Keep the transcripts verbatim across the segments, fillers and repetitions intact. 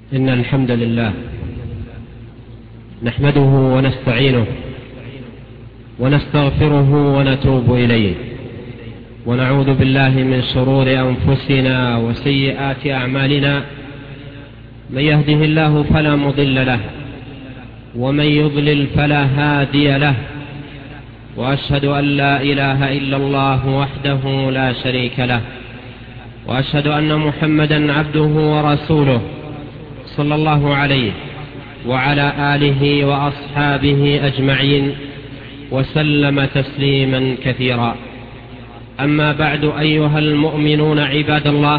إن الحمد لله نحمده ونستعينه ونستغفره ونتوب إليه، ونعوذ بالله من شرور أنفسنا وسيئات أعمالنا. من يهده الله فلا مضل له، ومن يضلل فلا هادي له، وأشهد أن لا إله إلا الله وحده لا شريك له، وأشهد أن محمدا عبده ورسوله صلى الله عليه وعلى آله وأصحابه أجمعين وسلم تسليما كثيرا. أما بعد، أيها المؤمنون عباد الله،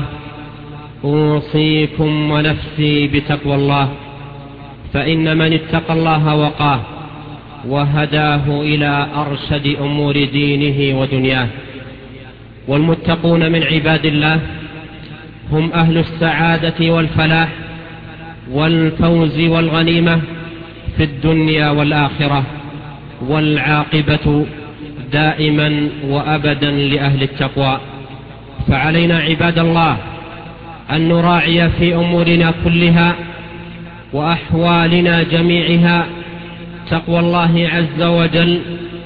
أوصيكم ونفسي بتقوى الله، فإن من اتقى الله وقاه وهداه إلى أرشد أمور دينه ودنياه. والمتقون من عباد الله هم أهل السعادة والفلاح والفوز والغنيمة في الدنيا والآخرة، والعاقبة دائما وأبدا لأهل التقوى. فعلينا عباد الله أن نراعي في أمورنا كلها وأحوالنا جميعها تقوى الله عز وجل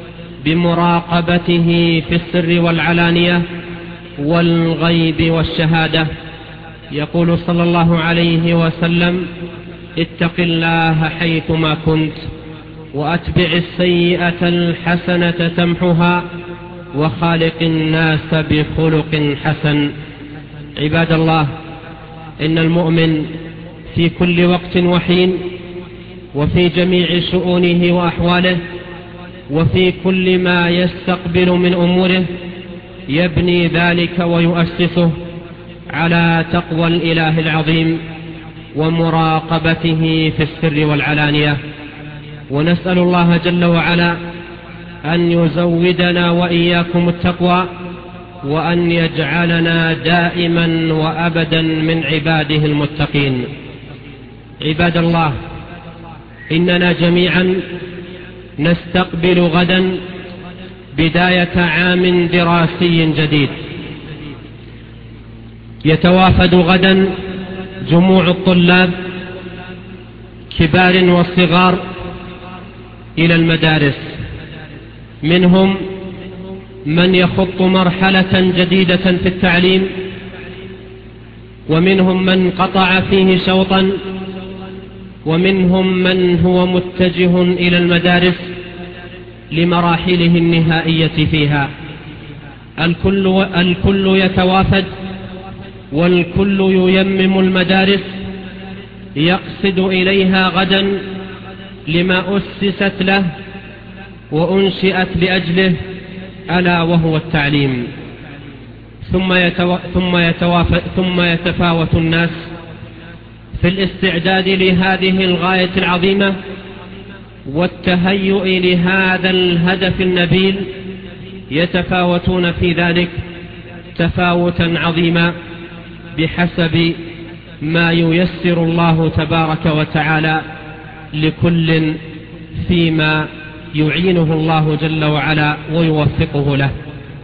بمراقبته في السر والعلانية والغيب والشهادة. يقول صلى الله عليه وسلم: اتق الله حيثما كنت، وأتبع السيئة الحسنة تمحها، وخالق الناس بخلق حسن. عباد الله، إن المؤمن في كل وقت وحين وفي جميع شؤونه وأحواله وفي كل ما يستقبل من أموره يبني ذلك ويؤسسه على تقوى الإله العظيم ومراقبته في السر والعلانية. ونسأل الله جل وعلا أن يزودنا وإياكم التقوى، وأن يجعلنا دائما وأبدا من عباده المتقين. عباد الله، إننا جميعا نستقبل غدا بداية عام دراسي جديد. يتوافد غدا جموع الطلاب كبار وصغار إلى المدارس، منهم من يخط مرحلة جديدة في التعليم، ومنهم من قطع فيه شوطا، ومنهم من هو متجه إلى المدارس لمراحله النهائية فيها. الكل, الكل يتوافد، والكل ييمم المدارس يقصد إليها غدا لما أسست له وأنشئت لأجله، ألا وهو التعليم. ثم, يتو... ثم, يتوافد... ثم يتفاوت الناس في الاستعداد لهذه الغاية العظيمة والتهيؤ لهذا الهدف النبيل، يتفاوتون في ذلك تفاوتا عظيما بحسب ما ييسر الله تبارك وتعالى لكل فيما يعينه الله جل وعلا ويوفقه له.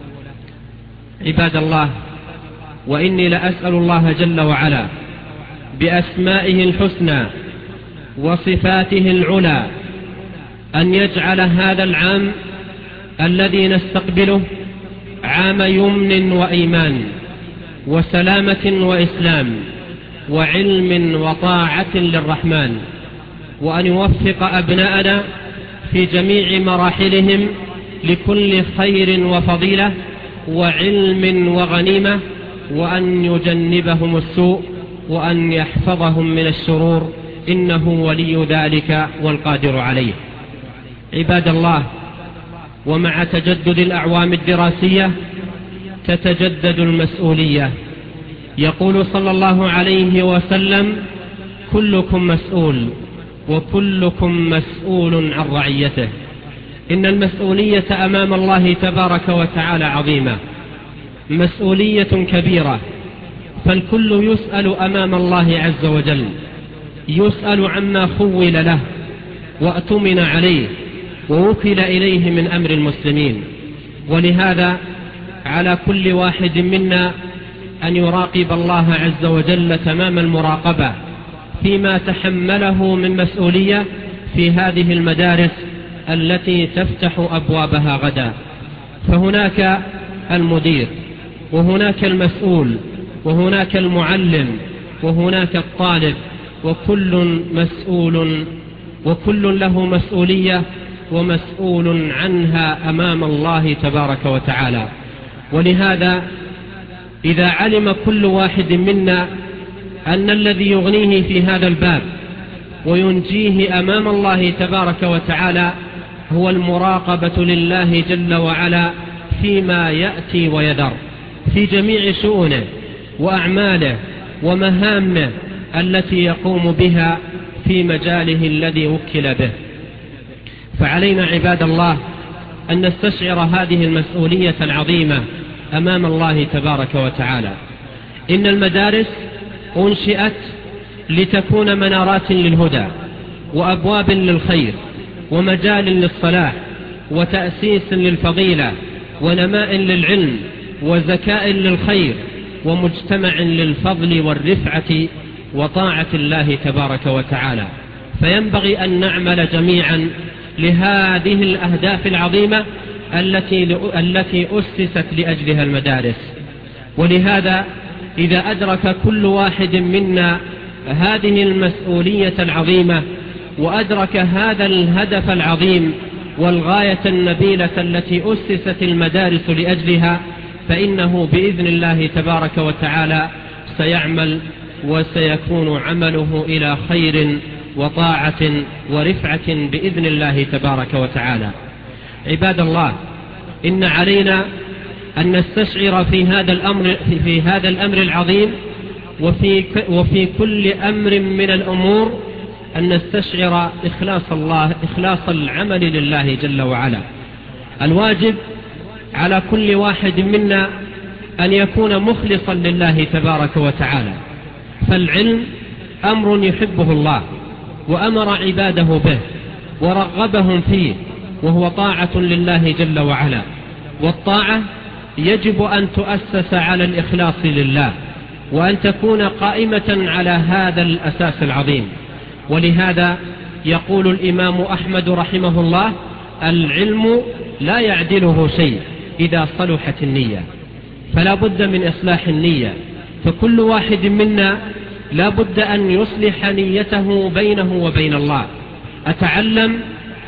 عباد الله، وإني لأسأل الله جل وعلا بأسمائه الحسنى وصفاته العلى أن يجعل هذا العام الذي نستقبله عام يمن وإيمان وسلامة وإسلام وعلم وطاعة للرحمن، وأن يوفق أبناءنا في جميع مراحلهم لكل خير وفضيلة وعلم وغنيمة، وأن يجنبهم السوء، وأن يحفظهم من الشرور، إنه ولي ذلك والقادر عليه. عباد الله، ومع تجدد الأعوام الدراسية تتجدد المسؤولية. يقول صلى الله عليه وسلم: كلكم مسؤول وكلكم مسؤول عن رعيته. إن المسؤولية أمام الله تبارك وتعالى عظيمة، مسؤولية كبيرة، فالكل يسأل أمام الله عز وجل، يسأل عما خول له وأتمن عليه ووكل إليه من أمر المسلمين. ولهذا على كل واحد منا أن يراقب الله عز وجل تمام المراقبة فيما تحمله من مسؤولية في هذه المدارس التي تفتح أبوابها غدا. فهناك المدير، وهناك المسؤول، وهناك المعلم، وهناك الطالب، وكل مسؤول وكل له مسؤولية ومسؤول عنها أمام الله تبارك وتعالى. ولهذا إذا علم كل واحد منا أن الذي يغنيه في هذا الباب وينجيه أمام الله تبارك وتعالى هو المراقبة لله جل وعلا فيما يأتي ويذر في جميع شؤونه وأعماله ومهامه التي يقوم بها في مجاله الذي وكل به. فعلينا عباد الله أن نستشعر هذه المسؤولية العظيمة أمام الله تبارك وتعالى. إن المدارس أنشئت لتكون منارات للهدى وأبواب للخير ومجال للصلاح وتأسيس للفضيلة ونماء للعلم وزكاء للخير ومجتمع للفضل والرفعة وطاعة الله تبارك وتعالى. فينبغي أن نعمل جميعا لهذه الأهداف العظيمة التي التي أسست لأجلها المدارس. ولهذا إذا أدرك كل واحد منا هذه المسؤولية العظيمة وأدرك هذا الهدف العظيم والغاية النبيلة التي أسست المدارس لأجلها، فإنه بإذن الله تبارك وتعالى سيعمل وسيكون عمله إلى خير وطاعة ورفعة بإذن الله تبارك وتعالى. عباد الله، إن علينا أن نستشعر في هذا الأمر في هذا الأمر العظيم وفي وفي كل أمر من الأمور أن نستشعر إخلاص الله إخلاص العمل لله جل وعلا. الواجب على كل واحد منا أن يكون مخلصا لله تبارك وتعالى، فالعلم أمر يحبه الله وأمر عباده به ورغبهم فيه، وهو طاعة لله جل وعلا. والطاعة يجب أن تؤسس على الإخلاص لله وأن تكون قائمة على هذا الأساس العظيم. ولهذا يقول الإمام أحمد رحمه الله: العلم لا يعدله شيء إذا صلحت النية. فلا بد من إصلاح النية، فكل واحد منا لا بد أن يصلح نيته بينه وبين الله. أتعلم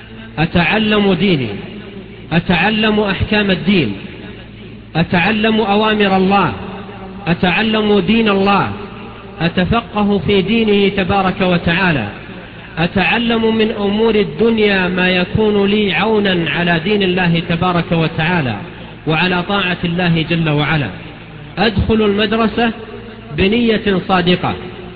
أتعلم ديني، أتعلم أحكام الدين، أتعلم أوامر الله، أتعلم دين الله، أتفقه في دينه تبارك وتعالى، أتعلم من أمور الدنيا ما يكون لي عونا على دين الله تبارك وتعالى وعلى طاعة الله جل وعلا. أدخل المدرسة بنية صادقة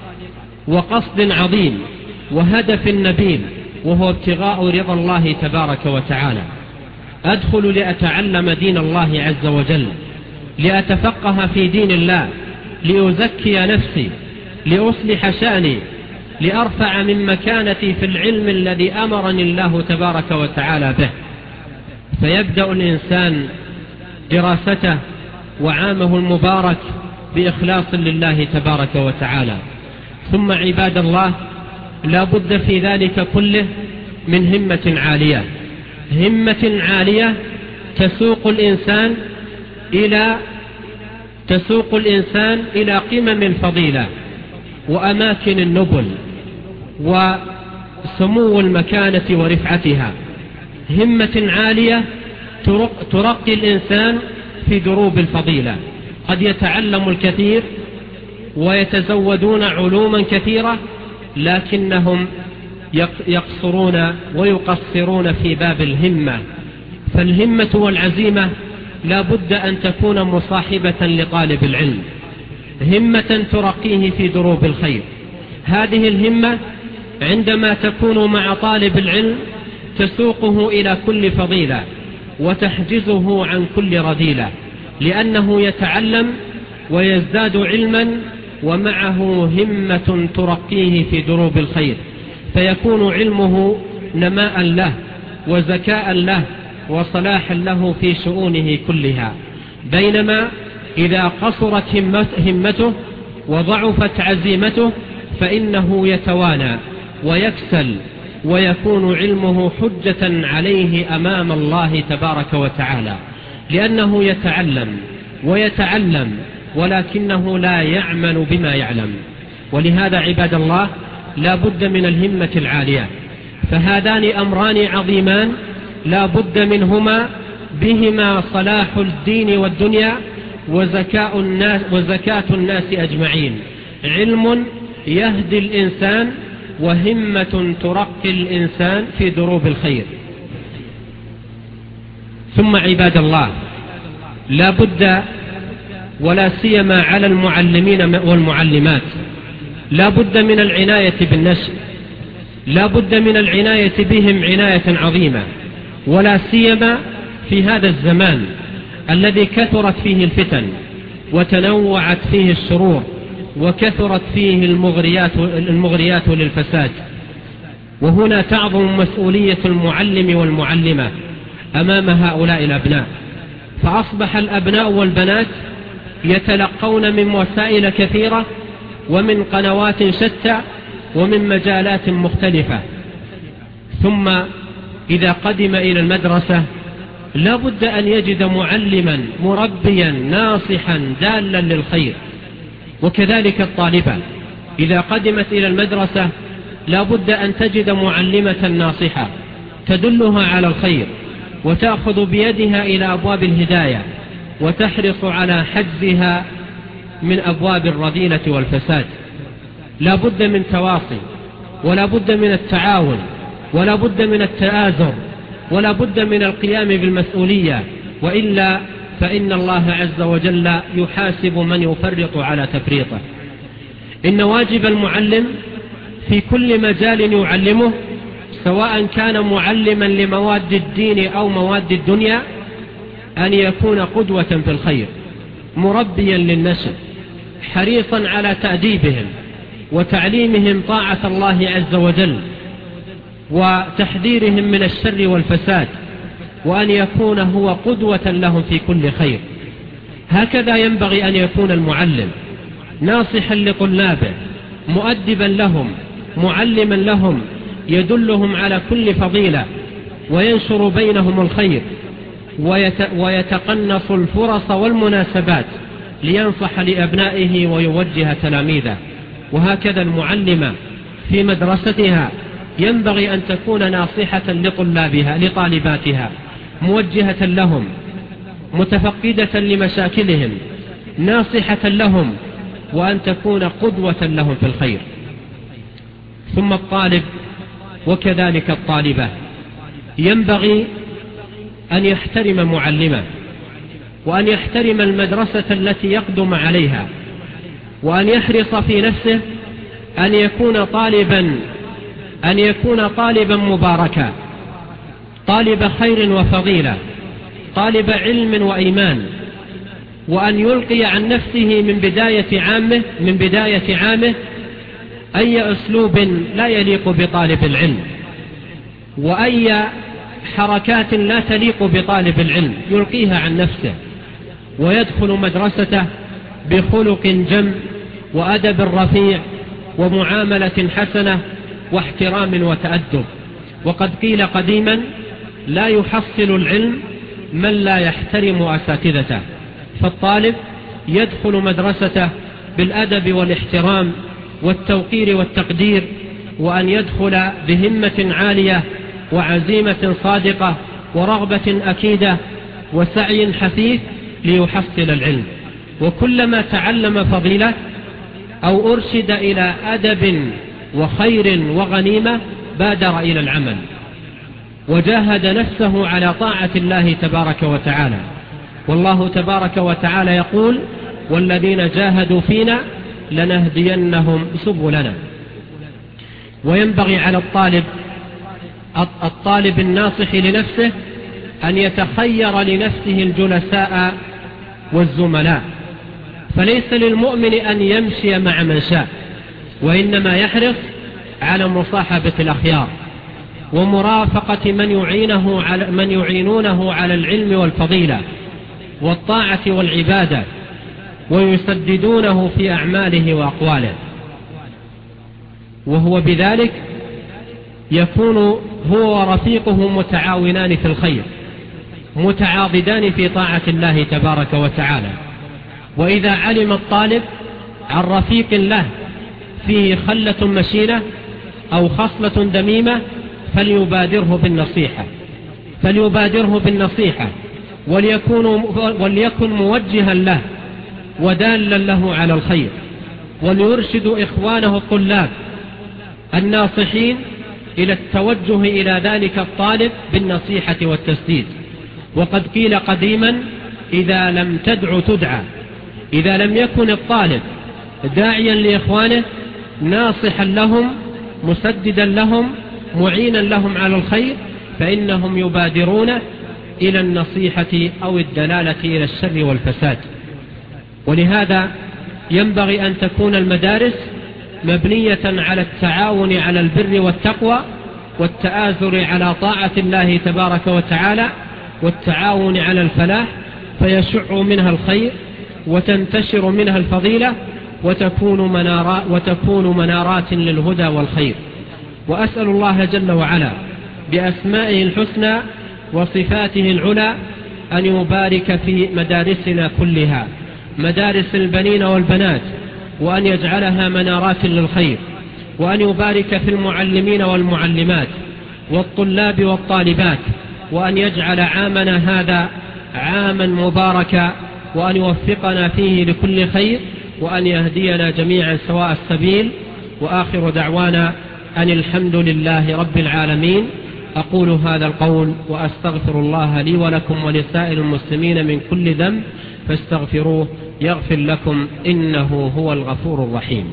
وقصد عظيم وهدف نبيل، وهو ابتغاء رضا الله تبارك وتعالى. أدخل لأتعلم دين الله عز وجل، لأتفقه في دين الله، لأزكي نفسي، لأصلح شأني، لأرفع من مكانتي في العلم الذي أمرني الله تبارك وتعالى به. فيبدأ الإنسان دراسته وعامه المبارك بإخلاص لله تبارك وتعالى. ثم عباد الله، لا بد في ذلك كله من همة عالية، همة عالية تسوق الإنسان إلى تسوق الإنسان إلى قمم الفضيلة وأماكن النبل وسمو المكانة ورفعتها. همة عالية ترقي الإنسان في دروب الفضيلة. قد يتعلم الكثير ويتزودون علوما كثيرة، لكنهم يقصرون ويقصرون في باب الهمة. فالهمة والعزيمة لا بد أن تكون مصاحبة لطالب العلم، همة ترقيه في دروب الخير. هذه الهمة عندما تكون مع طالب العلم تسوقه إلى كل فضيلة وتحجزه عن كل رذيلة، لأنه يتعلم ويزداد علما ومعه همة ترقيه في دروب الخير، فيكون علمه نماء له وزكاء له وصلاحا له في شؤونه كلها. بينما إذا قصرت همته وضعفت عزيمته فإنه يتوانى ويكسل، ويكون علمه حجة عليه أمام الله تبارك وتعالى، لأنه يتعلم ويتعلم ولكنه لا يعمل بما يعلم. ولهذا عباد الله لا بد من الهمة العالية، فهذان أمران عظيمان لا بد منهما، بهما صلاح الدين والدنيا وزكاة الناس, وزكاة الناس أجمعين. علم يهدي الإنسان، وهمة ترقي الإنسان في دروب الخير. ثم عباد الله لا بد ولا سيما على المعلمين والمعلمات لا بد من العناية بالنشء، لا بد من العناية بهم عناية عظيمة، ولا سيما في هذا الزمان الذي كثرت فيه الفتن وتنوعت فيه الشرور وكثرت فيه المغريات, المغريات للفساد. وهنا تعظم مسؤولية المعلم والمعلمة أمام هؤلاء الأبناء، فأصبح الأبناء والبنات يتلقون من وسائل كثيرة ومن قنوات شتى ومن مجالات مختلفة، ثم إذا قدم إلى المدرسة لا بد أن يجد معلما مربيا ناصحا دالا للخير. وكذلك الطالبة إذا قدمت إلى المدرسة لا بد أن تجد معلمة ناصحة تدلها على الخير وتأخذ بيدها إلى أبواب الهداية وتحرص على حجزها من أبواب الرذيلة والفساد. لا بد من تواصي، ولا بد من التعاون، ولا بد من التآزر، ولا بد من القيام بالمسؤولية، وإلا فإن الله عز وجل يحاسب من يفرط على تفريطه. إن واجب المعلم في كل مجال يعلمه، سواء كان معلما لمواد الدين أو مواد الدنيا، أن يكون قدوة في الخير، مربيا للنشء، حريصا على تأديبهم وتعليمهم طاعة الله عز وجل وتحذيرهم من الشر والفساد، وأن يكون هو قدوة لهم في كل خير. هكذا ينبغي أن يكون المعلم، ناصحا لطلابه، مؤدبا لهم، معلما لهم، يدلهم على كل فضيلة وينشر بينهم الخير، ويتقنص الفرص والمناسبات لينصح لأبنائه ويوجه تلاميذه. وهكذا المعلمة في مدرستها ينبغي أن تكون ناصحة لطلابها لطالباتها، موجهة لهم، متفقدة لمشاكلهم، ناصحة لهم، وأن تكون قدوة لهم في الخير. ثم الطالب وكذلك الطالبة ينبغي أن يحترم معلمه، وأن يحترم المدرسة التي يقدم عليها، وأن يحرص في نفسه أن يكون طالبا أن يكون طالبا مباركا، طالب خير وفضيلة، طالب علم وإيمان، وأن يلقي عن نفسه من بداية عامه من بداية عامه أي أسلوب لا يليق بطالب العلم، وأي حركات لا تليق بطالب العلم يلقيها عن نفسه، ويدخل مدرسته بخلق جم وأدب رفيع ومعاملة حسنة واحترام وتأدب. وقد قيل قديما: لا يحصل العلم من لا يحترم أساتذته. فالطالب يدخل مدرسته بالأدب والاحترام والتوقير والتقدير، وأن يدخل بهمة عالية وعزيمة صادقة ورغبة أكيدة وسعي حثيث ليحصل العلم. وكلما تعلم فضيلة أو أرشد إلى أدب وخير وغنيمة بادر إلى العمل وجاهد نفسه على طاعة الله تبارك وتعالى. والله تبارك وتعالى يقول: والذين جاهدوا فينا لنهدينهم سبلنا. وينبغي على الطالب الطالب الناصح لنفسه أن يتخير لنفسه الجلساء والزملاء، فليس للمؤمن أن يمشي مع من شاء، وإنما يحرص على مصاحبة الأخيار ومرافقة من يعينه على من يعينونه على العلم والفضيلة والطاعة والعبادة، ويسددونه في أعماله وأقواله. وهو بذلك يكون هو ورفيقه متعاونان في الخير، متعاضدان في طاعة الله تبارك وتعالى. وإذا علم الطالب عن رفيق له فيه خلة مشينة أو خصلة ذميمة فليبادره بالنصيحة فليبادره بالنصيحة وليكن, وليكن موجها له ودالا له على الخير، وليرشد إخوانه الطلاب الناصحين إلى التوجه إلى ذلك الطالب بالنصيحة والتسديد. وقد قيل قديما: إذا لم تدع تدعى. إذا لم يكن الطالب داعيا لإخوانه ناصحا لهم مسددا لهم معينا لهم على الخير فإنهم يبادرون إلى النصيحة أو الدلالة إلى الشر والفساد. ولهذا ينبغي أن تكون المدارس مبنية على التعاون على البر والتقوى والتآزر على طاعة الله تبارك وتعالى والتعاون على الفلاح، فيشع منها الخير وتنتشر منها الفضيلة وتكون منارات, وتكون منارات للهدى والخير. وأسأل الله جل وعلا بأسمائه الحسنى وصفاته العلى أن يبارك في مدارسنا كلها، مدارس البنين والبنات، وأن يجعلها منارات للخير، وأن يبارك في المعلمين والمعلمات والطلاب والطالبات، وأن يجعل عامنا هذا عاما مباركا، وأن يوفقنا فيه لكل خير، وأن يهدينا جميعا سواء السبيل. وآخر دعوانا أن الحمد لله رب العالمين. أقول هذا القول وأستغفر الله لي ولكم ولسائر المسلمين من كل ذنب فاستغفروه يغفر لكم إنه هو الغفور الرحيم.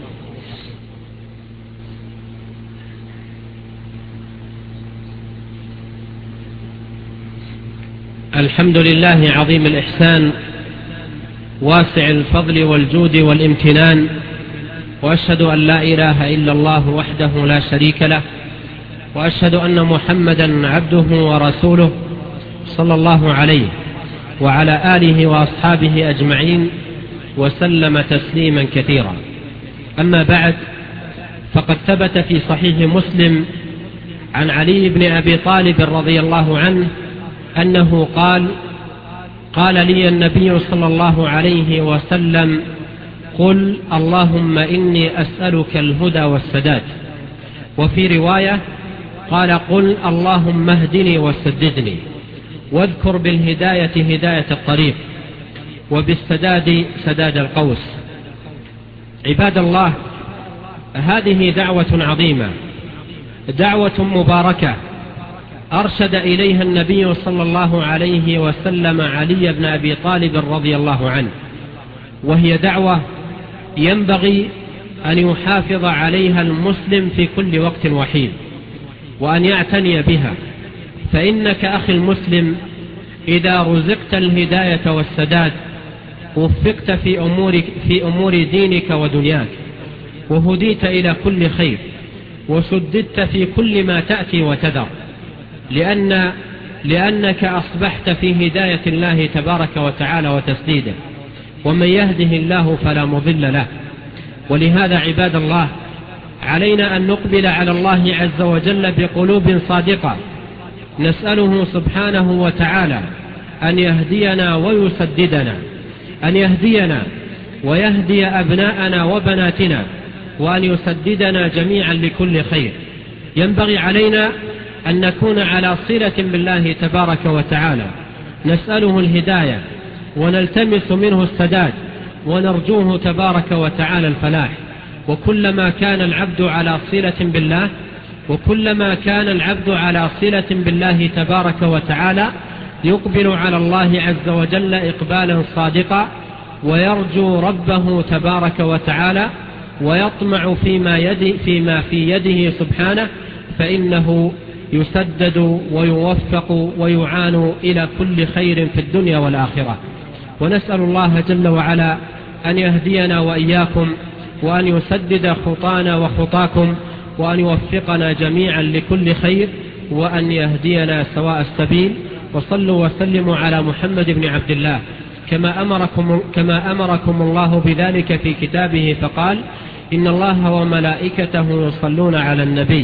الحمد لله عظيم الإحسان واسع الفضل والجود والامتنان، وأشهد أن لا إله إلا الله وحده لا شريك له، وأشهد أن محمدا عبده ورسوله صلى الله عليه وعلى آله وأصحابه أجمعين وسلم تسليما كثيرا. أما بعد، فقد ثبت في صحيح مسلم عن علي بن أبي طالب رضي الله عنه أنه قال: قال لي النبي صلى الله عليه وسلم: قل اللهم إني أسألك الهدى والسداد. وفي رواية قال: قل اللهم اهدني وسددني، واذكر بالهداية هداية الطريق، وبالسداد سداد القوس. عباد الله، هذه دعوة عظيمة، دعوة مباركة أرشد إليها النبي صلى الله عليه وسلم علي بن أبي طالب رضي الله عنه، وهي دعوة ينبغي أن يحافظ عليها المسلم في كل وقت وحين، وأن يعتني بها. فإنك أخي المسلم إذا رزقت الهداية والسداد وفقت في أمور, في أمور دينك ودنياك، وهديت إلى كل خير، وسددت في كل ما تأتي وتذر، لأن لأنك أصبحت في هداية الله تبارك وتعالى وتسديده، ومن يهده الله فلا مضل له. ولهذا عباد الله، علينا أن نقبل على الله عز وجل بقلوب صادقة، نسأله سبحانه وتعالى أن يهدينا ويسددنا، أن يهدينا ويهدي أبناءنا وبناتنا، وأن يسددنا جميعا لكل خير. ينبغي علينا أن نكون على صلة بالله تبارك وتعالى، نسأله الهداية ونلتمس منه السداد، ونرجوه تبارك وتعالى الفلاح. وكلما كان العبد على صلة بالله وكلما كان العبد على صلة بالله تبارك وتعالى يقبل على الله عز وجل إقبالا صادقا، ويرجو ربه تبارك وتعالى، ويطمع فيما, يدي فيما في يده سبحانه، فإنه يسدد ويوفق ويعان إلى كل خير في الدنيا والآخرة. ونسأل الله جل وعلا أن يهدينا وإياكم، وأن يسدد خطانا وخطاكم، وأن يوفقنا جميعا لكل خير، وأن يهدينا سواء السبيل. وصلوا وسلموا على محمد بن عبد الله كما أمركم, كما أمركم الله بذلك في كتابه، فقال: إن الله وملائكته يصلون على النبي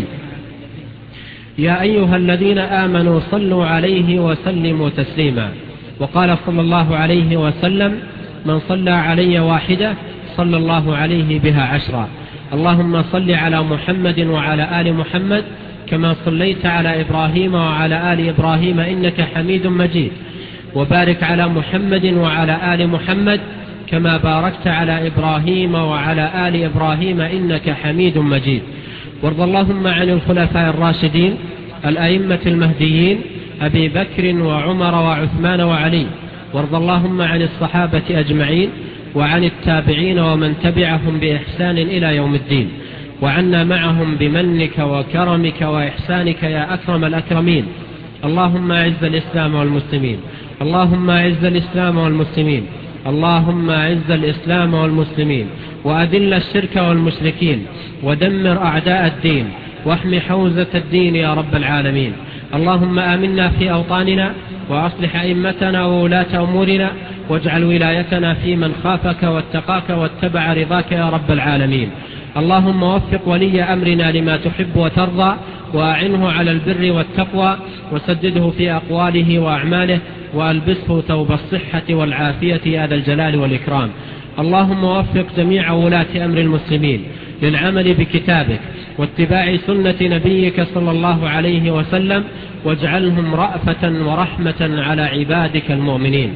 يا أيها الذين آمنوا صلوا عليه وسلموا تسليما. وقال صلى الله عليه وسلم من صلى علي واحدة صلى الله عليه بها عشرا. اللهم صل على محمد وعلى آل محمد كما صليت على إبراهيم وعلى آل إبراهيم إنك حميد مجيد، وبارك على محمد وعلى آل محمد كما باركت على إبراهيم وعلى آل إبراهيم إنك حميد مجيد. وارض اللهم عن الخلفاء الراشدين الأئمة المهديين أبي بكر وعمر وعثمان وعلي، وارض اللهم عن الصحابة أجمعين وعن التابعين ومن تبعهم بإحسان إلى يوم الدين، وعنا معهم بمنك وكرمك وإحسانك يا أكرم الأكرمين. اللهم أعز الإسلام والمسلمين، اللهم أعز الإسلام والمسلمين، اللهم أعز الإسلام والمسلمين، وأذل الشرك والمشركين، ودمر أعداء الدين، واحم حوزة الدين يا رب العالمين. اللهم آمنا في أوطاننا، وأصلح أئمتنا وولاة أمورنا، واجعل ولايتنا في من خافك واتقاك واتبع رضاك يا رب العالمين. اللهم وفق ولي أمرنا لما تحب وترضى، وأعنه على البر والتقوى، وسدده في أقواله وأعماله، وألبسه ثوب الصحة والعافية يا ذا الجلال والإكرام. اللهم وفق جميع ولاة أمر المسلمين للعمل بكتابك واتباع سنة نبيك صلى الله عليه وسلم، واجعلهم رأفة ورحمة على عبادك المؤمنين.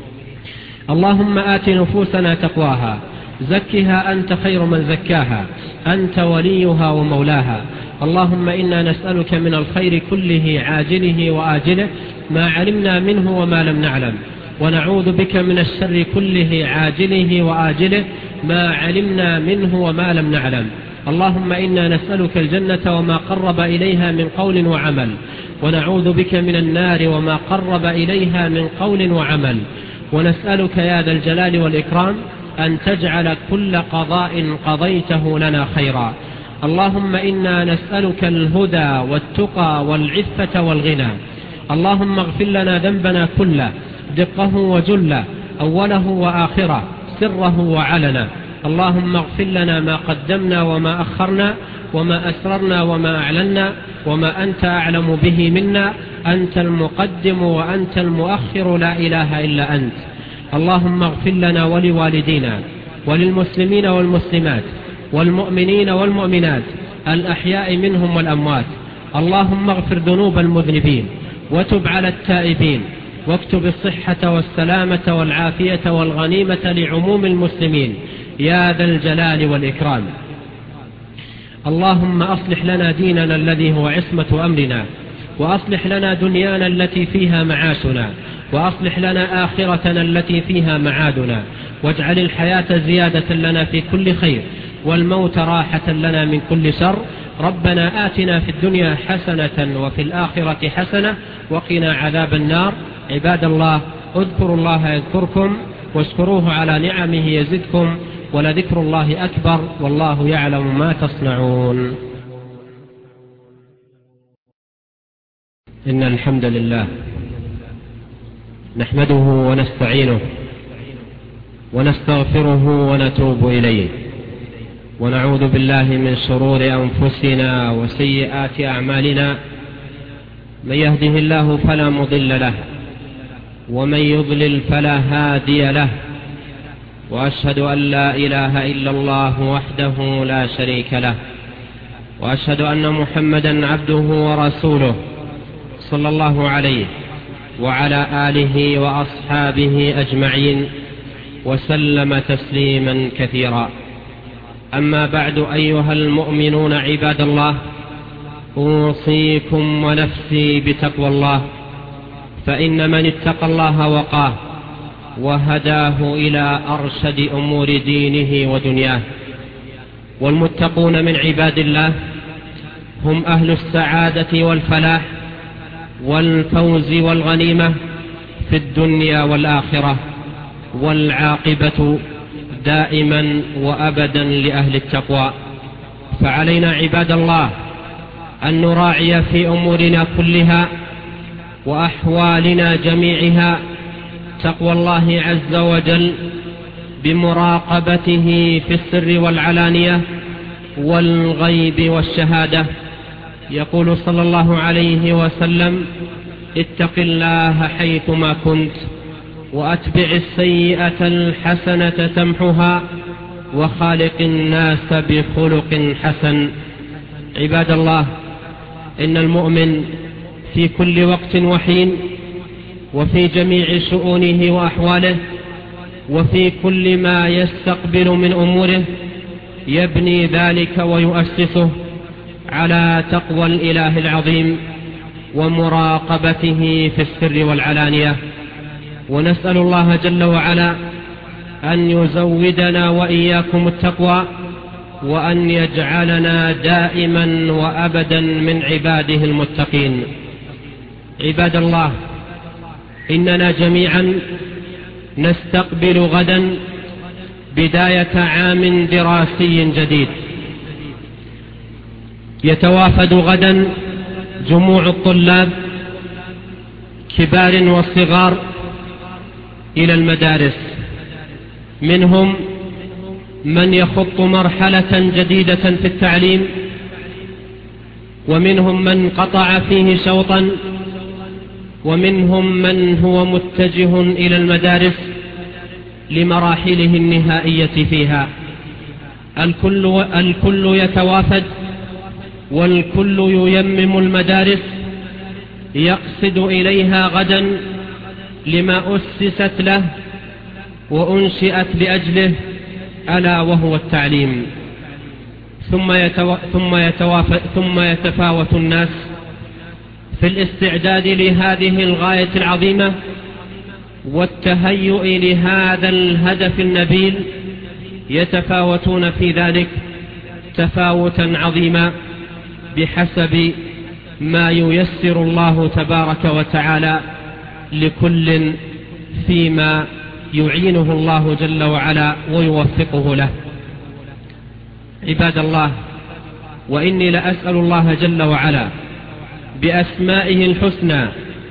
اللهم آت نفوسنا تقواها، زكها أنت خير من زكاها، أنت وليها ومولاها. اللهم إنا نسألك من الخير كله عاجله وآجله ما علمنا منه وما لم نعلم، ونعوذ بك من الشر كله عاجله وآجله ما علمنا منه وما لم نعلم. اللهم إنا نسألك الجنة وما قرب إليها من قول وعمل، ونعوذ بك من النار وما قرب إليها من قول وعمل. ونسألك يا ذا الجلال والإكرام أن تجعل كل قضاء قضيته لنا خيرا. اللهم إنا نسألك الهدى والتقى والعفة والغنى. اللهم اغفر لنا ذنبنا كله، دقه وجله، أوله وآخره، سره وعلنا. اللهم اغفر لنا ما قدمنا وما أخرنا، وما أسررنا وما أعلنا، وما أنت أعلم به منا. أنت المقدم وأنت المؤخر، لا إله إلا أنت. اللهم اغفر لنا ولوالدينا وللمسلمين والمسلمات والمؤمنين والمؤمنات الأحياء منهم والأموات. اللهم اغفر ذنوب المذنبين، وتب على التائبين، واكتب الصحة والسلامة والعافية والغنيمة لعموم المسلمين يا ذا الجلال والإكرام. اللهم أصلح لنا ديننا الذي هو عصمة أمرنا، وأصلح لنا دنيانا التي فيها معاشنا، وأصلح لنا آخرتنا التي فيها معادنا، واجعل الحياة زيادة لنا في كل خير، والموت راحة لنا من كل شر. ربنا آتنا في الدنيا حسنة وفي الآخرة حسنة وقنا عذاب النار. عباد الله، اذكروا الله يذكركم، واشكروه على نعمه يزدكم، ولذكر الله أكبر، والله يعلم ما تصنعون. إن الحمد لله نحمده ونستعينه ونستغفره ونتوب إليه، ونعوذ بالله من شرور أنفسنا وسيئات أعمالنا. من يهده الله فلا مضل له، ومن يضلل فلا هادي له، وأشهد أن لا إله إلا الله وحده لا شريك له، وأشهد أن محمدا عبده ورسوله صلى الله عليه وعلى آله وأصحابه أجمعين، وسلم تسليما كثيرا. أما بعد، أيها المؤمنون عباد الله، أوصيكم ونفسي بتقوى الله، فإن من اتقى الله وقاه وهداه إلى أرشد أمور دينه ودنياه. والمتقون من عباد الله هم أهل السعادة والفلاح والفوز والغنيمة في الدنيا والآخرة، والعاقبة دائما وأبدا لأهل التقوى. فعلينا عباد الله أن نراعي في أمورنا كلها وأحوالنا جميعها تقوى الله عز وجل بمراقبته في السر والعلانية، والغيب والشهادة. يقول صلى الله عليه وسلم: اتق الله حيثما كنت، وأتبع السيئة الحسنة تمحها، وخالق الناس بخلق حسن. عباد الله، إن المؤمن في كل وقت وحين، وفي جميع شؤونه وأحواله، وفي كل ما يستقبل من أموره، يبني ذلك ويؤسسه على تقوى الإله العظيم ومراقبته في السر والعلانية. ونسأل الله جل وعلا أن يزودنا وإياكم التقوى، وأن يجعلنا دائما وأبدا من عباده المتقين. عباد الله، إننا جميعا نستقبل غدا بداية عام دراسي جديد. يتوافد غدا جموع الطلاب كبار وصغار إلى المدارس، منهم من يخط مرحلة جديدة في التعليم، ومنهم من قطع فيه شوطا، ومنهم من هو متجه إلى المدارس لمراحله النهائية فيها. الكل, الكل يتوافد، والكل ييمم المدارس، يقصد إليها غدا لما أسست له وأنشئت لأجله، ألا وهو التعليم. ثم, يتو... ثم, يتوافد... ثم يتفاوت الناس في الاستعداد لهذه الغاية العظيمة والتهيؤ لهذا الهدف النبيل، يتفاوتون في ذلك تفاوتا عظيما بحسب ما ييسر الله تبارك وتعالى لكل فيما يعينه الله جل وعلا ويوفقه له. عباد الله، وإني لأسأل الله جل وعلا بأسمائه الحسنى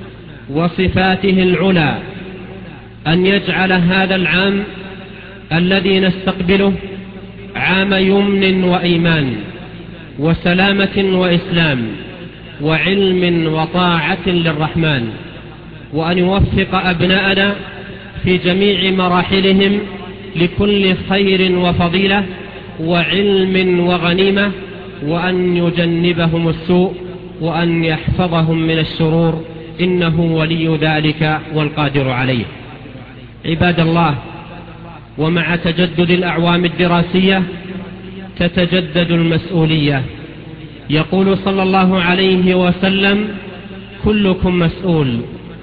وصفاته العلى أن يجعل هذا العام الذي نستقبله عام يمن وإيمان وسلامة وإسلام وعلم وطاعة للرحمن، وأن يوفق أبناءنا في جميع مراحلهم لكل خير وفضيلة وعلم وغنيمة، وأن يجنبهم السوء، وأن يحفظهم من الشرور، إنه ولي ذلك والقادر عليه. عباد الله، ومع تجدد الأعوام الدراسية تتجدد المسؤولية. يقول صلى الله عليه وسلم: كلكم مسؤول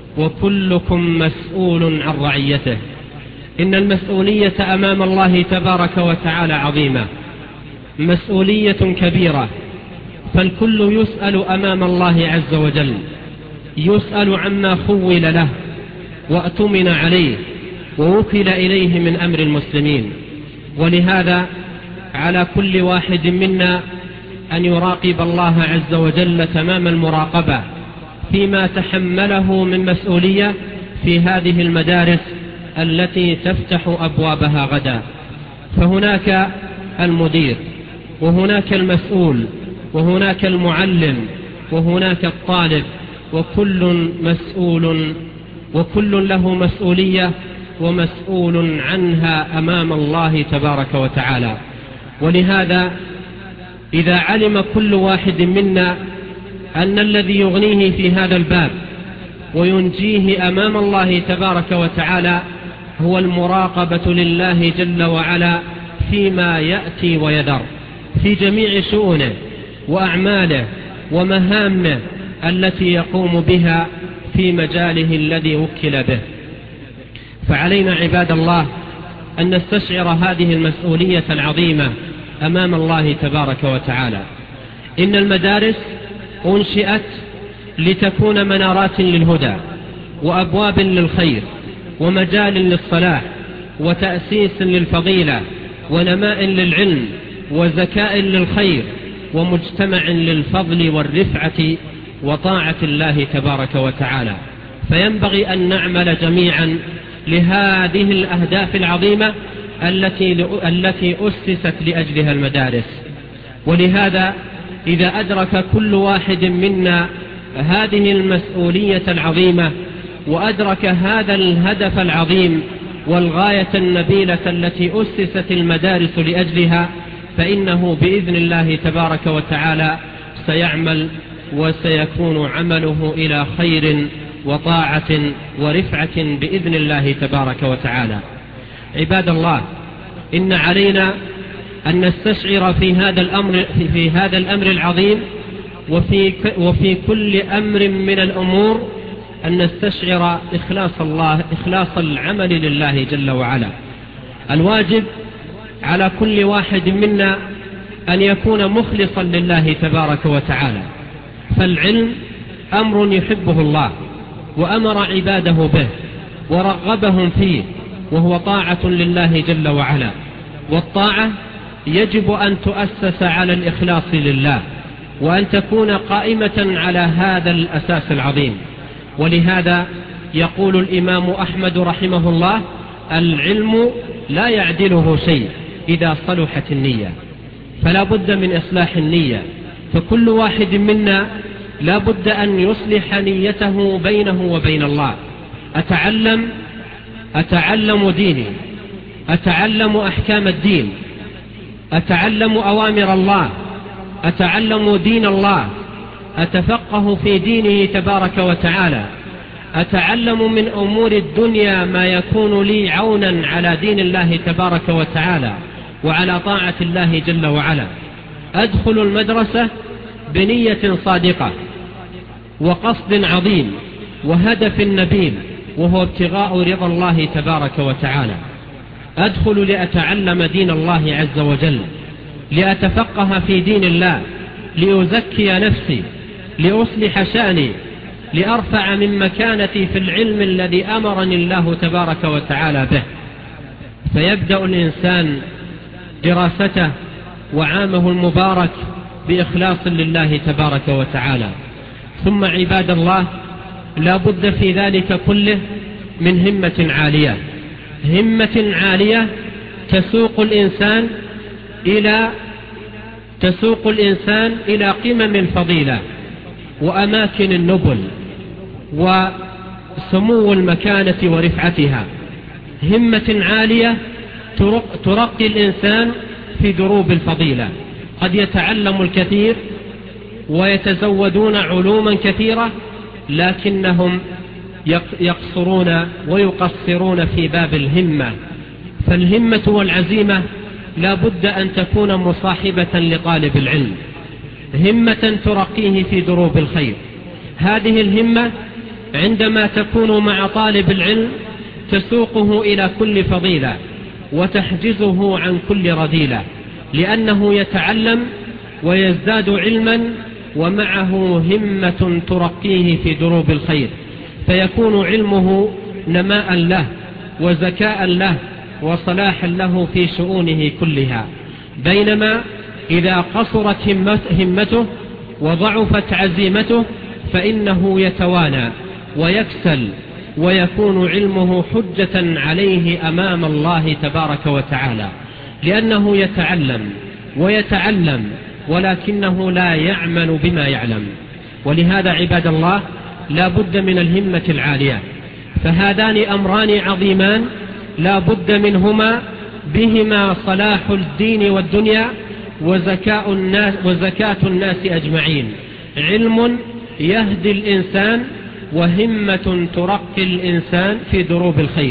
وكلكم مسؤول عن رعيته. إن المسؤولية أمام الله تبارك وتعالى عظيمة، مسؤولية كبيرة، فالكل يسأل أمام الله عز وجل، يسأل عما خول له وأتمن عليه ووكل إليه من أمر المسلمين. ولهذا على كل واحد منا أن يراقب الله عز وجل تمام المراقبة فيما تحمله من مسؤولية في هذه المدارس التي تفتح أبوابها غدا. فهناك المدير، وهناك المسؤول، وهناك المعلم، وهناك الطالب، وكل مسؤول وكل له مسؤولية ومسؤول عنها أمام الله تبارك وتعالى. ولهذا إذا علم كل واحد منا أن الذي يغنيه في هذا الباب وينجيه أمام الله تبارك وتعالى هو المراقبة لله جل وعلا فيما يأتي ويذر في جميع شؤونه وأعماله ومهامه التي يقوم بها في مجاله الذي وكل به. فعلينا عباد الله أن نستشعر هذه المسؤولية العظيمة أمام الله تبارك وتعالى. إن المدارس أنشئت لتكون منارات للهدى وأبواب للخير ومجال للصلاح وتأسيس للفضيلة ونماء للعلم وزكاء للخير ومجتمع للفضل والرفعة وطاعة الله تبارك وتعالى. فينبغي أن نعمل جميعا لهذه الأهداف العظيمة التي التي أسست لأجلها المدارس. ولهذا إذا أدرك كل واحد منا هذه المسؤولية العظيمة وأدرك هذا الهدف العظيم والغاية النبيلة التي أسست المدارس لأجلها، فإنه بإذن الله تبارك وتعالى سيعمل وسيكون عمله إلى خير وطاعة ورفعة بإذن الله تبارك وتعالى. عباد الله، إن علينا أن نستشعر في هذا الأمر في هذا الأمر العظيم وفي وفي كل أمر من الأمور أن نستشعر إخلاص الله إخلاص العمل لله جل وعلا. الواجب على كل واحد منا أن يكون مخلصا لله تبارك وتعالى، فالعلم أمر يحبه الله وأمر عباده به ورغبهم فيه، وهو طاعة لله جل وعلا، والطاعة يجب أن تؤسس على الإخلاص لله وأن تكون قائمة على هذا الأساس العظيم. ولهذا يقول الإمام أحمد رحمه الله: العلم لا يعدله شيء إذا صلحت النية. فلا بد من إصلاح النية، فكل واحد منا لا بد أن يصلح نيته بينه وبين الله. أتعلم أتعلم ديني، أتعلم أحكام الدين، أتعلم أوامر الله، أتعلم دين الله، أتفقه في دينه تبارك وتعالى، أتعلم من أمور الدنيا ما يكون لي عونا على دين الله تبارك وتعالى وعلى طاعة الله جل وعلا. أدخل المدرسة بنية صادقة وقصد عظيم وهدف نبيل، وهو ابتغاء رضا الله تبارك وتعالى. أدخل لأتعلم دين الله عز وجل، لأتفقه في دين الله، لأزكي نفسي، لأصلح شأني، لأرفع من مكانتي في العلم الذي أمرني الله تبارك وتعالى به. فيبدأ الإنسان دراسته وعامه المبارك بإخلاص لله تبارك وتعالى. ثم عباد الله، لا بد في ذلك كله من همة عالية، همة عالية تسوق الإنسان إلى تسوق الإنسان إلى قمم الفضيلة وأماكن النبل وسمو المكانة ورفعتها. همة عالية ترقي الإنسان في دروب الفضيلة. قد يتعلم الكثير ويتزودون علوما كثيرة، لكنهم يقصرون ويقصرون في باب الهمة. فالهمة والعزيمة لا بد أن تكون مصاحبة لطالب العلم، همة ترقيه في دروب الخير. هذه الهمة عندما تكون مع طالب العلم تسوقه إلى كل فضيلة وتحجزه عن كل رذيلة، لأنه يتعلم ويزداد علما ومعه همة ترقيه في دروب الخير، فيكون علمه نماء له وزكاء له وصلاحا له في شؤونه كلها. بينما إذا قصرت همته وضعفت عزيمته فإنه يتوانى ويكسل، ويكون علمه حجة عليه أمام الله تبارك وتعالى، لأنه يتعلم ويتعلم ولكنه لا يعمل بما يعلم. ولهذا عباد الله لا بد من الهمة العالية. فهذان أمران عظيمان لا بد منهما، بهما صلاح الدين والدنيا وزكاة الناس, وزكاة الناس أجمعين. علم يهدي الإنسان وهمة ترقي الإنسان في دروب الخير.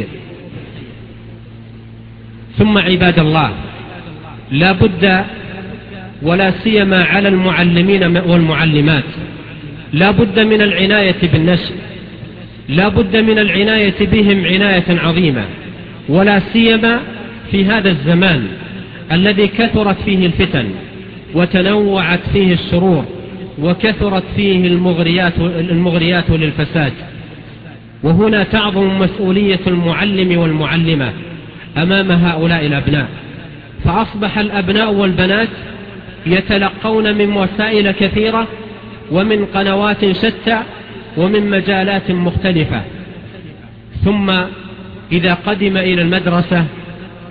ثم عباد الله، لا بد ولا سيما على المعلمين والمعلمات لا بد من العناية بالنشء، لا بد من العناية بهم عناية عظيمة، ولا سيما في هذا الزمان الذي كثرت فيه الفتن وتنوعت فيه الشرور وكثرت فيه المغريات, المغريات للفساد. وهنا تعظم مسؤولية المعلم والمعلمة أمام هؤلاء الأبناء، فأصبح الأبناء والبنات يتلقون من وسائل كثيرة ومن قنوات شتى ومن مجالات مختلفة، ثم إذا قدم إلى المدرسة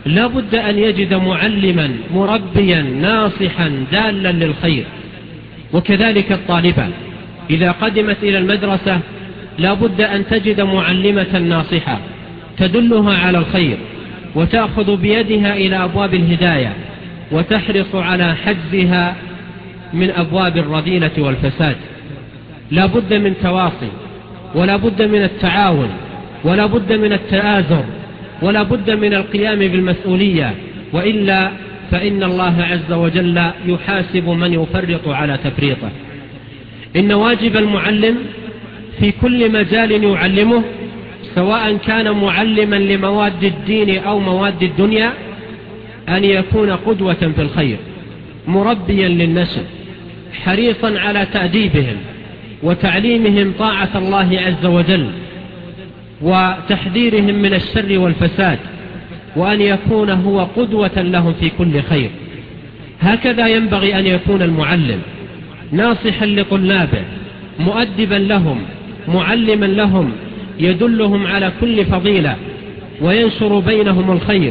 لا بد أن يجد معلما مربيا ناصحا دالا للخير. وكذلك الطالبة إذا قدمت إلى المدرسة لا بد أن تجد معلمة ناصحة تدلها على الخير وتأخذ بيدها إلى أبواب الهداية وتحرص على حجزها من أبواب الرذيلة والفساد. لا بد من تواصي، ولا بد من التعاون، ولا بد من التآزر، ولا بد من القيام بالمسؤولية، وإلا فإن الله عز وجل يحاسب من يفرط على تفريطه. إن واجب المعلم في كل مجال يعلمه، سواء كان معلما لمواد الدين أو مواد الدنيا، أن يكون قدوة في الخير، مربيا للنشء، حريصا على تأديبهم وتعليمهم طاعة الله عز وجل وتحذيرهم من الشر والفساد، وأن يكون هو قدوة لهم في كل خير. هكذا ينبغي أن يكون المعلم، ناصحا لطلابه، مؤدبا لهم، معلما لهم، يدلهم على كل فضيلة وينشر بينهم الخير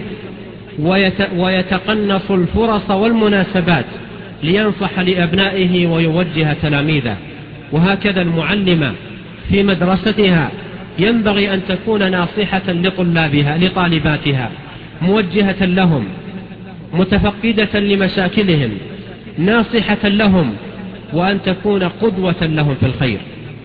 ويتقنص الفرص والمناسبات لينصح لأبنائه ويوجه تلاميذه. وهكذا المعلمة في مدرستها ينبغي أن تكون ناصحة لطلابها لطالباتها، موجهة لهم، متفقدة لمشاكلهم، ناصحة لهم، وأن تكون قدوة لهم في الخير.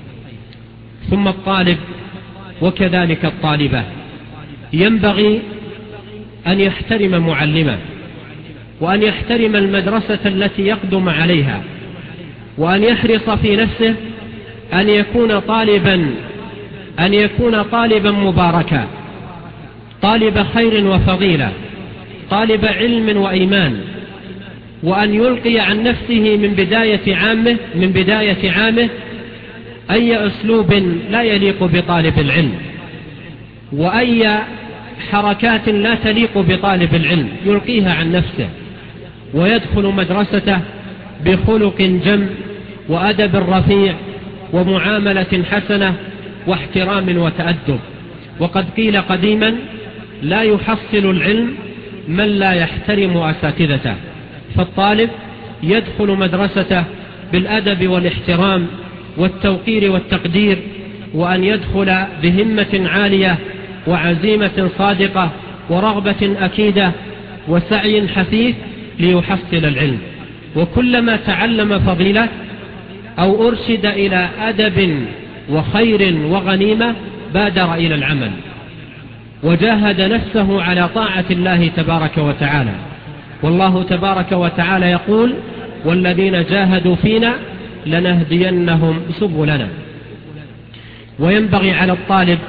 ثم الطالب وكذلك الطالبة ينبغي أن يحترم معلمه، وأن يحترم المدرسة التي يقدم عليها، وأن يحرص في نفسه أن يكون طالبا أن يكون طالبا مباركا، طالب خير وفضيلة، طالب علم وإيمان، وأن يلقي عن نفسه من بداية عامه من بداية عامه أي أسلوب لا يليق بطالب العلم، وأي حركات لا تليق بطالب العلم يلقيها عن نفسه، ويدخل مدرسته بخلق جم وأدب رفيع ومعاملة حسنة واحترام وتأدب. وقد قيل قديما: لا يحصل العلم من لا يحترم أساتذته. فالطالب يدخل مدرسته بالأدب والاحترام والتوقير والتقدير، وأن يدخل بهمة عالية وعزيمة صادقة ورغبة أكيدة وسعي حثيث ليحصل العلم. وكلما تعلم فضيلة أو أرشد إلى أدب وخير وغنيمة بادر إلى العمل وجاهد نفسه على طاعة الله تبارك وتعالى. والله تبارك وتعالى يقول: والذين جاهدوا فينا لنهدينهم سبلنا. وينبغي على الطالب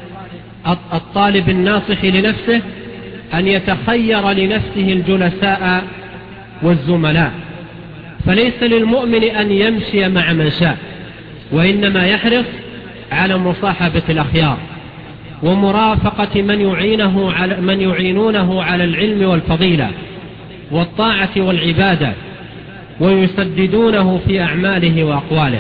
الطالب الناصح لنفسه أن يتخير لنفسه الجلساء والزملاء، فليس للمؤمن أن يمشي مع من شاء، وإنما يحرص على مصاحبة الأخيار ومرافقة من يعينه على من يعينونه على العلم والفضيلة والطاعة والعبادة ويسددونه في أعماله وأقواله.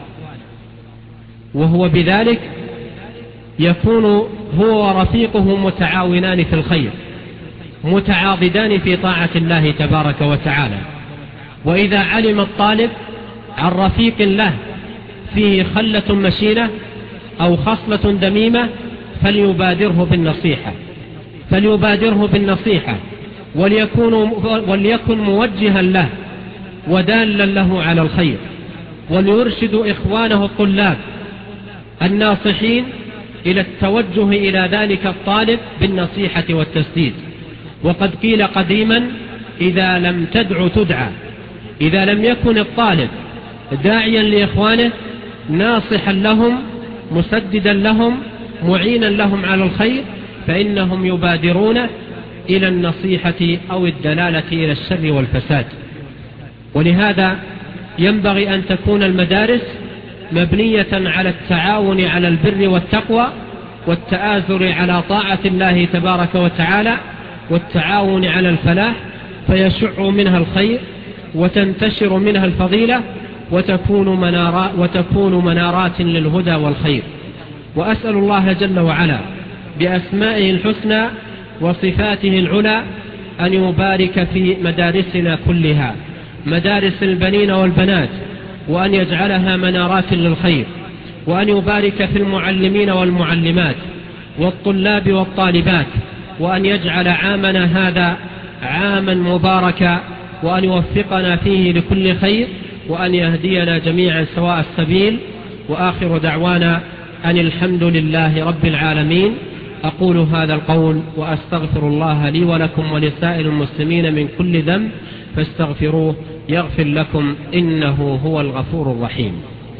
وهو بذلك يكون هو ورفيقه متعاونان في الخير، متعاضدان في طاعة الله تبارك وتعالى. وإذا علم الطالب عن رفيق له فيه خلة مشينة أو خصلة دميمة فليبادره بالنصيحة فليبادره بالنصيحة وليكون, وليكن موجها له ودالا له على الخير، وليرشد إخوانه الطلاب الناصحين إلى التوجه إلى ذلك الطالب بالنصيحة والتسديد. وقد قيل قديما: إذا لم تدع تدعى. إذا لم يكن الطالب داعيا لإخوانه ناصحا لهم مسددا لهم معينا لهم على الخير فإنهم يبادرون إلى النصيحة أو الدلالة إلى الشر والفساد. ولهذا ينبغي أن تكون المدارس مبنية على التعاون على البر والتقوى والتآزر على طاعة الله تبارك وتعالى والتعاون على الفلاح، فيشع منها الخير وتنتشر منها الفضيلة وتكون منارات, وتكون منارات للهدى والخير. وأسأل الله جل وعلا بأسمائه الحسنى وصفاته العلى أن يبارك في مدارسنا كلها، مدارس البنين والبنات، وأن يجعلها منارات للخير، وأن يبارك في المعلمين والمعلمات والطلاب والطالبات، وأن يجعل عامنا هذا عاما مباركا، وأن يوفقنا فيه لكل خير، وأن يهدينا جميعا سواء السبيل. وآخر دعوانا أن الحمد لله رب العالمين. أقول هذا القول وأستغفر الله لي ولكم ولسائر المسلمين من كل ذنب فاستغفروه يغفر لكم إنه هو الغفور الرحيم.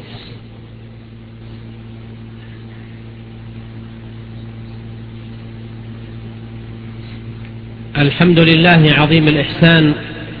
الحمد لله عظيم الإحسان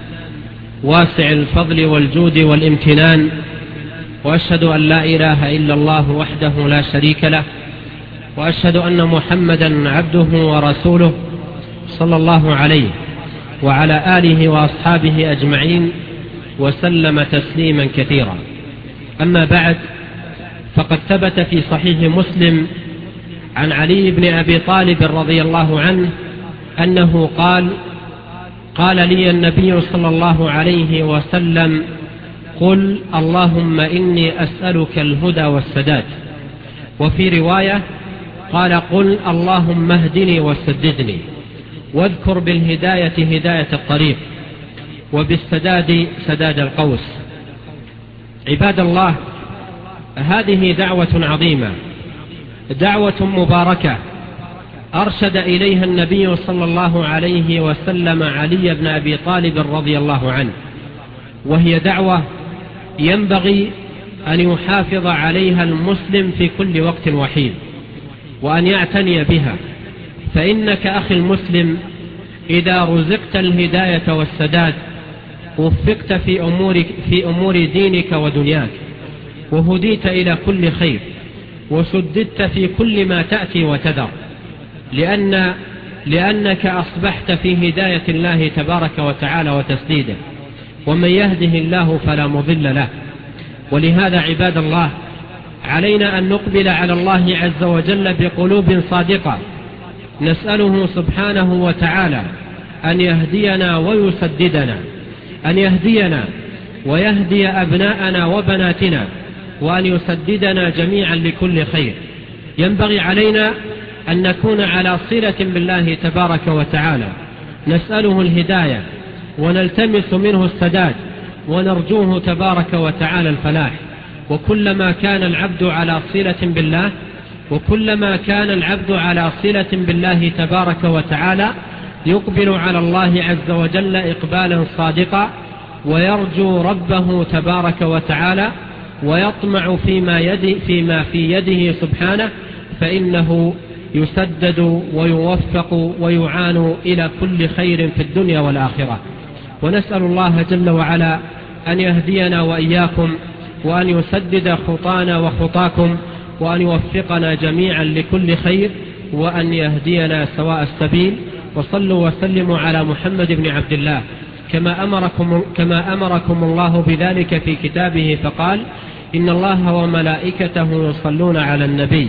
واسع الفضل والجود والامتنان، وأشهد أن لا إله إلا الله وحده لا شريك له، وأشهد أن محمدا عبده ورسوله صلى الله عليه وعلى آله وأصحابه أجمعين وسلم تسليما كثيرا. أما بعد، فقد ثبت في صحيح مسلم عن علي بن أبي طالب رضي الله عنه أنه قال: قال لي النبي صلى الله عليه وسلم: قل اللهم إني أسألك الهدى والسداد. وفي رواية قال: قل اللهم اهدني وسددني، واذكر بالهداية هداية الطريق، وبالسداد سداد القوس. عباد الله، هذه دعوة عظيمة، دعوة مباركة أرشد إليها النبي صلى الله عليه وسلم علي بن أبي طالب رضي الله عنه، وهي دعوة ينبغي أن يحافظ عليها المسلم في كل وقت وحين، وأن يعتني بها. فإنك أخي المسلم إذا رزقت الهداية والسداد وفقت في أمور, في أمور دينك ودنياك، وهديت إلى كل خير، وسددت في كل ما تأتي وتذر، لأن لأنك أصبحت في هداية الله تبارك وتعالى وتسديده، ومن يهده الله فلا مضل له. ولهذا عباد الله، علينا أن نقبل على الله عز وجل بقلوب صادقة، نسأله سبحانه وتعالى أن يهدينا ويسددنا، أن يهدينا ويهدي أبناءنا وبناتنا، وأن يسددنا جميعا لكل خير. ينبغي علينا أن نكون على صلة بالله تبارك وتعالى، نسأله الهداية ونلتمس منه السداد، ونرجوه تبارك وتعالى الفلاح. وكلما كان العبد على صلة بالله وكلما كان العبد على صلة بالله تبارك وتعالى يقبل على الله عز وجل إقبالا صادقا، ويرجو ربه تبارك وتعالى، ويطمع فيما, يدي فيما في يده سبحانه، فإنه يسدد ويوفق ويعان إلى كل خير في الدنيا والآخرة. ونسأل الله جل وعلا أن يهدينا وإياكم، وأن يسدد خطانا وخطاكم، وأن يوفقنا جميعا لكل خير، وأن يهدينا سواء السبيل. وصلوا وسلموا على محمد بن عبد الله كما أمركم, كما أمركم الله بذلك في كتابه، فقال: إن الله وملائكته يصلون على النبي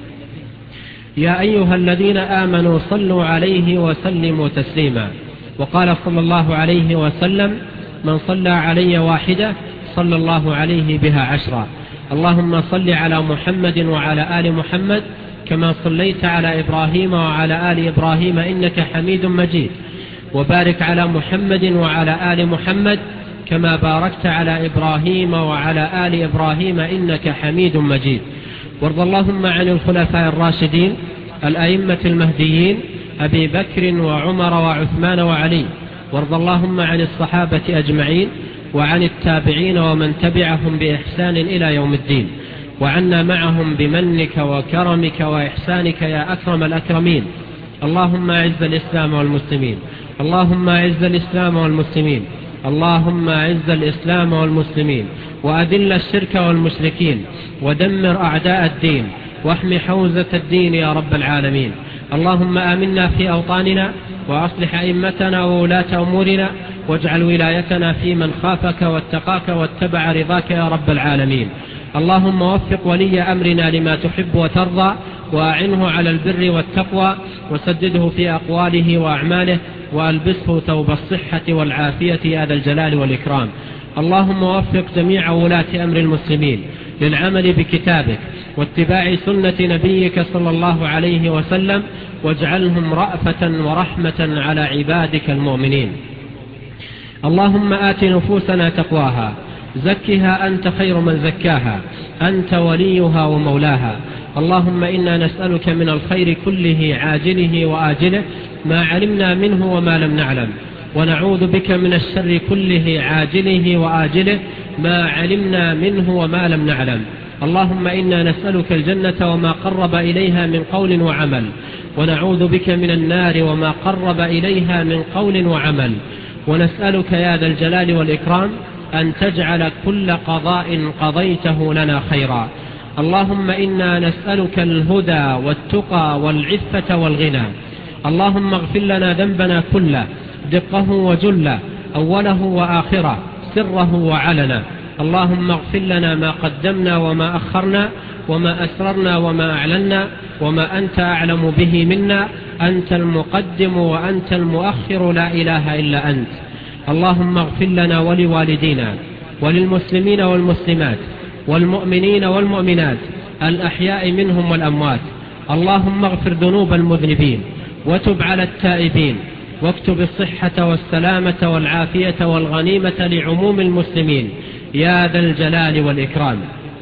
يا أيها الذين آمنوا صلوا عليه وسلموا تسليما. وقال صلى الله عليه وسلم: من صلى علي واحدة صلى الله عليه بها عشرا. اللهم صل على محمد وعلى آل محمد كما صليت على إبراهيم وعلى آل إبراهيم إنك حميد مجيد، وبارك على محمد وعلى آل محمد كما باركت على إبراهيم وعلى آل إبراهيم إنك حميد مجيد. وارض اللهم عن الخلفاء الراشدين الأئمة المهديين أبي بكر وعمر وعثمان وعلي. وارض اللهم عن الصحابة أجمعين، وعن التابعين ومن تبعهم بإحسان إلى يوم الدين، وعنا معهم بمنك وكرمك وإحسانك يا أكرم الأكرمين. اللهم أعز الإسلام والمسلمين، اللهم أعز الإسلام والمسلمين، اللهم أعز الإسلام والمسلمين، وأذل الشرك والمشركين، ودمر أعداء الدين، واحم حوزة الدين يا رب العالمين. اللهم آمنا في أوطاننا، وأصلح أئمتنا وولاة أمورنا، واجعل ولايتنا في من خافك واتقاك واتبع رضاك يا رب العالمين. اللهم وفق ولي أمرنا لما تحب وترضى، وأعنه على البر والتقوى، وسدده في أقواله وأعماله، وألبسه ثوب الصحة والعافية يا ذا الجلال والإكرام. اللهم وفق جميع ولاة أمر المسلمين للعمل بكتابك واتباع سنة نبيك صلى الله عليه وسلم، واجعلهم رأفة ورحمة على عبادك المؤمنين. اللهم آت نفوسنا تقواها، زكها أنت خير من زكاها، أنت وليها ومولاها. اللهم إنا نسألك من الخير كله عاجله وآجله ما علمنا منه وما لم نعلم، ونعوذ بك من الشر كله عاجله وآجله ما علمنا منه وما لم نعلم. اللهم إنا نسألك الجنة وما قرب إليها من قول وعمل، ونعوذ بك من النار وما قرب إليها من قول وعمل. ونسألك يا ذا الجلال والإكرام أن تجعل كل قضاء قضيته لنا خيرا. اللهم إنا نسألك الهدى والتقى والعفة والغنى. اللهم اغفر لنا ذنبنا كله، دقه وجله، أوله وآخره، سره وعلنا. اللهم اغفر لنا ما قدمنا وما أخرنا، وما أسررنا وما أعلنا، وما أنت أعلم به منا. أنت المقدم وأنت المؤخر، لا إله إلا أنت. اللهم اغفر لنا ولوالدينا وللمسلمين والمسلمات والمؤمنين والمؤمنات الأحياء منهم والأموات. اللهم اغفر ذنوب المذنبين وتب على التائبين، واكتب الصحة والسلامة والعافية والغنيمة لعموم المسلمين يا ذا الجلال والإكرام.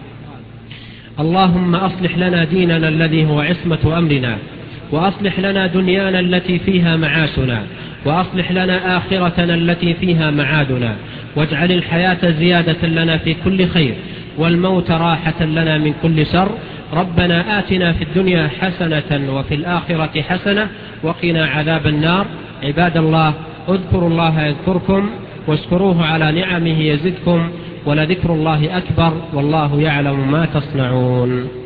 اللهم أصلح لنا ديننا الذي هو عصمة أمرنا، وأصلح لنا دنيانا التي فيها معاشنا، وأصلح لنا آخرتنا التي فيها معادنا، واجعل الحياة زيادة لنا في كل خير، والموت راحة لنا من كل شر. ربنا آتنا في الدنيا حسنة وفي الآخرة حسنة وقنا عذاب النار. عباد الله، اذكروا الله يذكركم، واشكروه على نعمه يزدكم، ولذكر الله أكبر، والله يعلم ما تصنعون.